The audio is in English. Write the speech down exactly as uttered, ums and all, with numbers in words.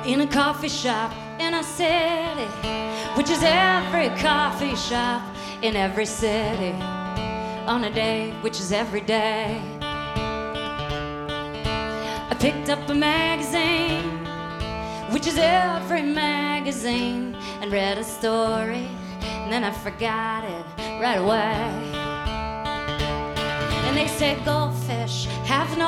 in a coffee shop in a city, which is every coffee shop in every city, on a day which is every day. I picked up a magazine, which is every magazine, and read a story, and then I forgot it right away. And they said goldfish have no